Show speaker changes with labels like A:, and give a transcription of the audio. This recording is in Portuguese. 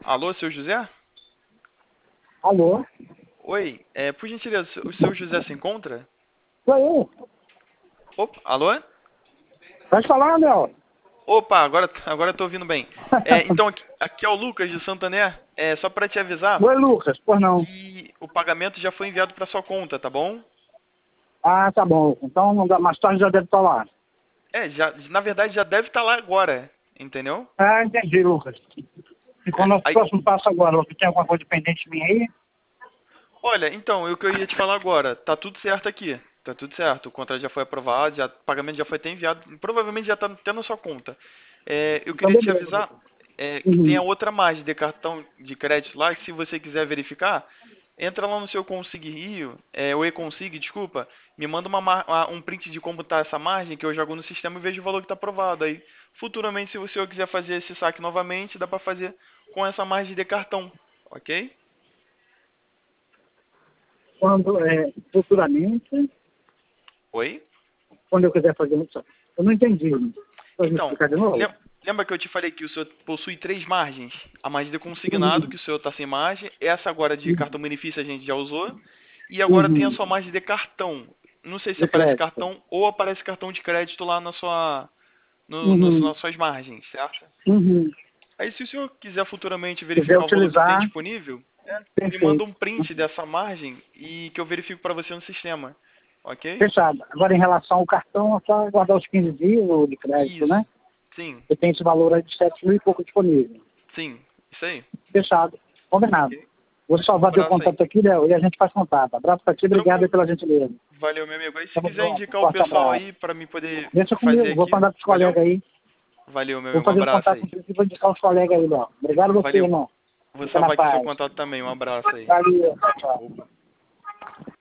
A: Alô, seu José?
B: Alô?
A: Oi, por gentileza, o seu José se encontra?
B: Sou eu.
A: Opa, alô?
B: Pode falar, Léo.
A: Opa, agora eu tô ouvindo bem. Então, aqui é o Lucas de Santander. Só para te avisar
B: Oi, Lucas. Pois não.
A: que o pagamento já foi enviado para sua conta, tá bom?
B: Ah, tá bom. Então, mais tarde já deve estar lá.
A: Na verdade já deve estar lá agora, entendeu?
B: Ah, entendi, Lucas. E qual é o nosso
A: Aí,
B: próximo passo agora? Lucas? Tem alguma coisa pendente minha aí?
A: olha, então, o que eu ia te falar agora, tá tudo certo aqui. Tá tudo certo, o contrato já foi aprovado, o pagamento já foi até enviado, provavelmente já tá até na sua conta. Eu
B: Então,
A: queria te
B: beleza,
A: avisar
B: Lucas.
A: que tem
B: Uhum.
A: a outra margem de cartão de crédito lá, que se você quiser verificar, entra lá no seu Consig Rio, o e-Consig, desculpa, me manda um print de como tá essa margem, que eu jogo no sistema e vejo o valor que tá aprovado. Aí, futuramente, se o senhor quiser fazer esse saque novamente, dá para fazer com essa margem de cartão, ok?
B: Quando, futuramente,
A: Oi?
B: quando eu quiser fazer isso. Eu não entendi. Pode me
A: Então,
B: explicar de novo?
A: lembra que eu te falei que o senhor possui três margens? A margem de consignado, que o senhor está sem margem, essa agora de
B: Uhum.
A: cartão benefício a gente já usou, e agora tem a
B: Uhum.
A: sua margem de cartão. Não sei se
B: De
A: aparece
B: crédito.
A: cartão ou aparece cartão de crédito lá na sua,
B: Uhum.
A: nas suas margens, certo?
B: Uhum.
A: Aí se o senhor quiser futuramente
B: Se quiser
A: verificar o valor que tem
B: utilizar,
A: disponível, me manda
B: perfeito.
A: um print dessa margem e que eu verifico para você no sistema, ok?
B: Fechado. Agora, em relação ao cartão, é só guardar os 15 dias o de crédito,
A: Isso.
B: né?
A: Sim,
B: E tem esse valor aí de 7 mil e pouco disponível.
A: sim, isso aí.
B: Fechado. Combinado.
A: Ok?
B: Vou
A: Um
B: salvar teu
A: abraço aí.
B: contato aqui, Léo, e a gente faz contato. Abraço pra ti, obrigado aí
A: Tranquilo.
B: pela gentileza.
A: Valeu, meu amigo. Aí se
B: Tamo
A: quiser
B: junto.
A: indicar o
B: Forte
A: pessoal
B: abraço.
A: aí pra mim poder
B: Deixa
A: fazer
B: comigo, vou
A: aqui,
B: mandar pros
A: valeu.
B: colegas aí.
A: Valeu, meu
B: Vou
A: amigo. Um
B: fazer um
A: abraço
B: contato
A: aí.
B: contigo e vou indicar os colegas aí, Léo. Obrigado a você,
A: Valeu.
B: irmão.
A: Vou
B: Fica na
A: salvar aqui seu
B: paz.
A: contato também. Um abraço aí.
B: Valeu. Tchau, tchau.
A: Opa.